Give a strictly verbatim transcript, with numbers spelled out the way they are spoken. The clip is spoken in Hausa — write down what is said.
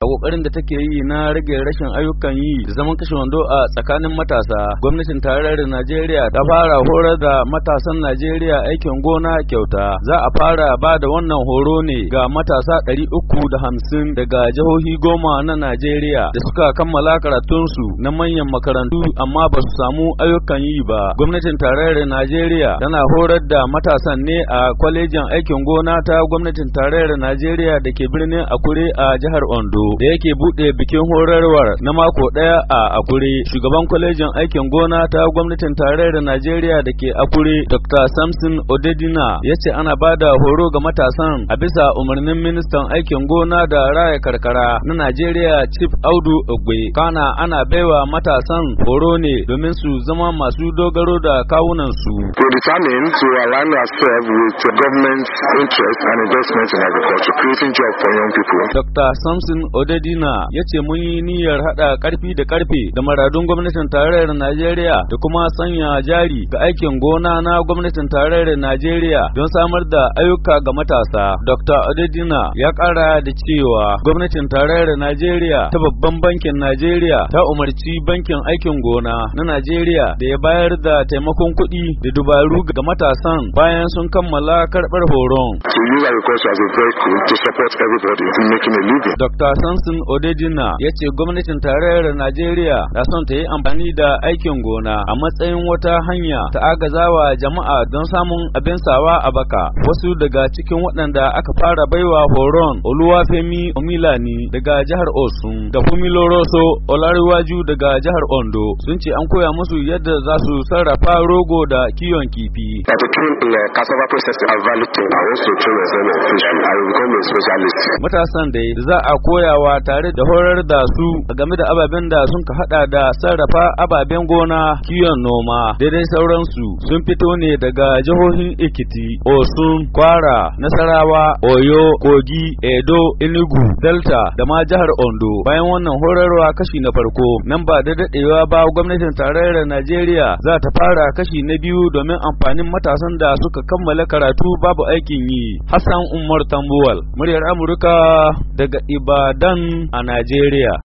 kokarin da take yi na rage rashin ayyukan yi da zaman kashe wando a tsakanin matasa, gwamnatin tarayyar Najeriya ta fara horar da matasan Najeriya aikin gona kyauta. Za a fara ba da wannan horo ne ga matasa ɗari uku da hamsin daga jihohi goma na Najeriya da suka kammala karatunsu na manyan makarantu amma ba su samu ayyukan yi ba. Gwamnatin tarayyar Najeriya tana horar da matasan ne a kwalejin aikin gona ta gwamnatin tarayyar Najeriya da ke birnin Akure a jihar Ondo. Da yake buɗe bikin horarwar na mako ɗaya a Akure, shugaban kwalejin aikin gona ta gwamnatin tarayyar Najeriya da ke Akure, Doctor Samson Odedina, ya ce ana ba da horo ga matasan a bisa umarnin ministan aikin gona da raya karkara na Najeriya Chief Audu Ogbe. Kana ana baiwa matasan horo ne domin su zama masu dogaro da kawunan su. We determined to align ourselves with the government's interest and investment in agriculture, creating jobs for young people. Doctor Samson Odedina ya ce mun yi niyyar haɗa ƙarfi da ƙarfe da maradun gwamnatin tarayyar Najeriya da kuma sanya jari ga aikin gona na gwamnatin tarayyar Najeriya don samar da ayyuka ga matasa. Doctor Odedina ya ƙara da cewa gwamnatin tarayyar Najeriya ta babban bankin Najeriya ta umarci bankin aikin gona na Najeriya da ya bayar da taimakon kuɗi da dubaru ga matasan bayan sun kammala karɓar horon. To use agriculture as a vehicle to support everybody in making a living. Doctor Samson Odedina ya ce gwamnatin tarayyar Najeriya na son ta yi amfani da aikin gona a matsayin wata hanya ta agazawa jama'a don samun abin sawa a baka. Wasu daga cikin waɗanda aka fara baiwa horon, Oluwafemi Omilani daga jihar Osun da Fumiloroso Olariwaju daga jihar Ondo, sun ce an koya musu yadda za su sarrafa rogo da kiwon kifi. I became a cassava processor and valuing. I also train myself in fishery. I will become a specialist. Matasan da za a koyawa tare da horar da su game da ababen da sun ka hada da sarrafa ababen gona, kiwon noma, daidai sauransu sun fito ne daga jihohin Ekiti, Osun, Kwara, Nasarawa, Oyo, Kogi, Edo, Enugu, Delta da ma jihar Ondo. Bayan wannan horarwa kashi na farko, nan ba da dadewa ba gwamnatin tarayyar Najeriya za ta fara kashi na biyu domin amfanin matasan da suka kammala karatu babu aikin yi. Hassan Umar Tambuwal, muryar Amurka daga Ibadan a Najeriya.